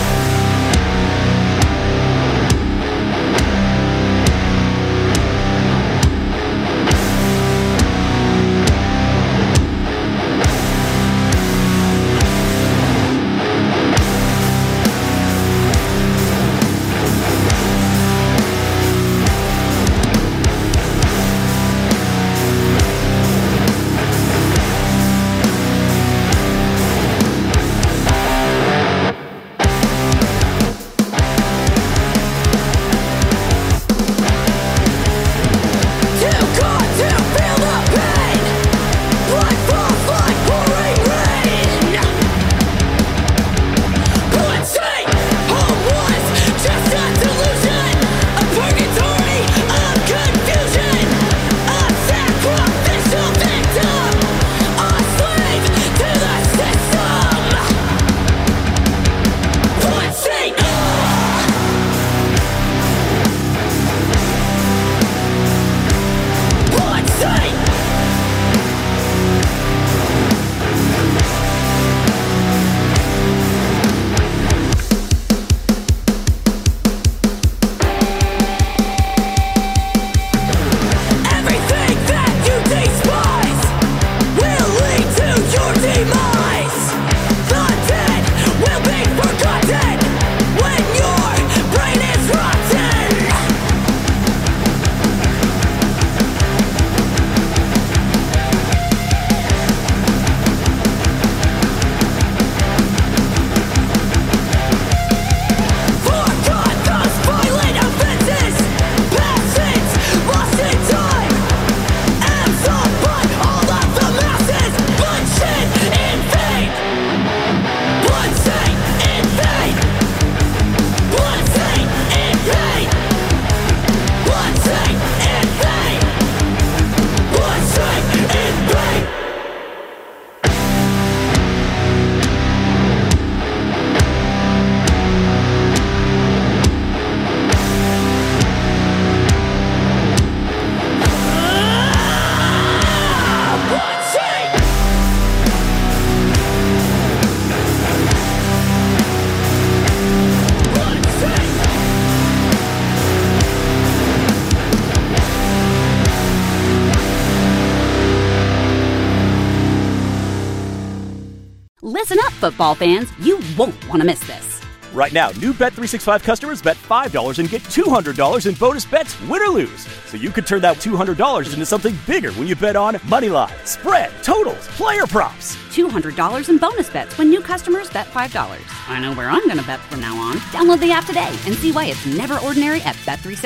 Listen up, football fans. You won't want to miss this. Right now, new Bet365 customers bet $5 and get $200 in bonus bets, win or lose. So you could turn that $200 into something bigger when you bet on moneyline, spread, totals, player props. $200 in bonus bets when new customers bet $5. I know where I'm going to bet from now on. Download the app today and see why it's never ordinary at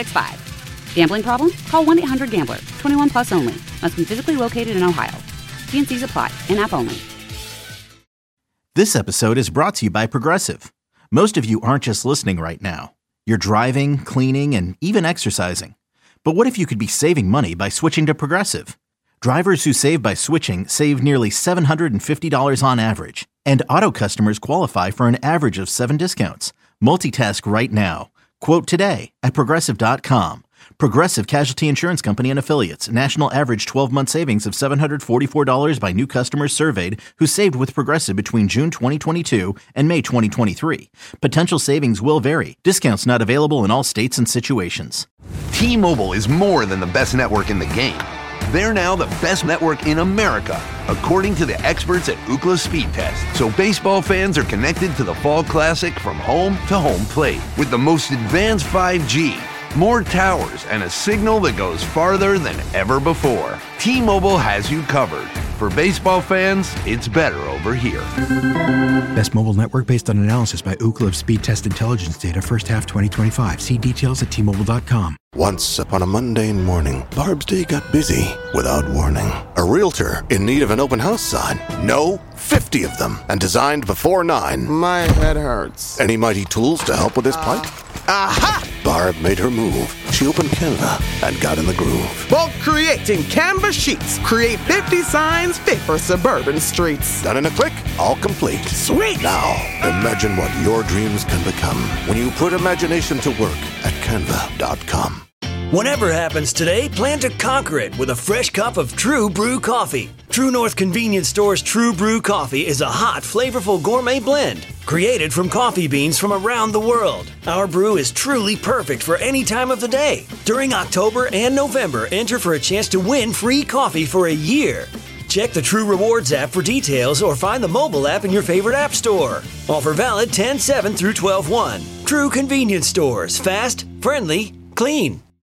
Bet365. Gambling problem? Call 1-800-GAMBLER. 21 plus only. Must be physically located in Ohio. T&Cs apply. In-app only. This episode is brought to you by Progressive. Most of you aren't just listening right now. You're driving, cleaning, and even exercising. But what if you could be saving money by switching to Progressive? Drivers who save by switching save nearly $750 on average. And auto customers qualify for an average of 7 discounts. Multitask right now. Quote today at Progressive.com. Progressive Casualty Insurance Company and Affiliates. National average 12-month savings of $744 by new customers surveyed who saved with Progressive between June 2022 and May 2023. Potential savings will vary. Discounts not available in all states and situations. T-Mobile is more than the best network in the game. They're now the best network in America, according to the experts at Ookla Speed Test. So baseball fans are connected to the Fall Classic from home to home plate with the most advanced 5G, more towers, and a signal that goes farther than ever before. T-Mobile has you covered. For baseball fans, it's better over here. Best mobile network based on analysis by Ookla of Speed Test Intelligence data first half 2025. See details at T-Mobile.com. Once upon a mundane morning, Barb's day got busy without warning. A realtor in need of an open house sign. No, 50 of them, and designed before 9. My head hurts. Any mighty tools to help with this plight? Aha! Barb made her move. She opened Canva and got in the groove. Bulk creating Canva sheets. Create 50 signs fit for suburban streets. Done in a click, all complete. Sweet! Now, imagine what your dreams can become when you put imagination to work at Canva.com. Whatever happens today, plan to conquer it with a fresh cup of True Brew coffee. True North Convenience Store's True Brew coffee is a hot, flavorful gourmet blend created from coffee beans from around the world. Our brew is truly perfect for any time of the day. During October and November, enter for a chance to win free coffee for a year. Check the True Rewards app for details or find the mobile app in your favorite app store. Offer valid 10/7 through 12/1. True Convenience Stores. Fast, friendly, clean.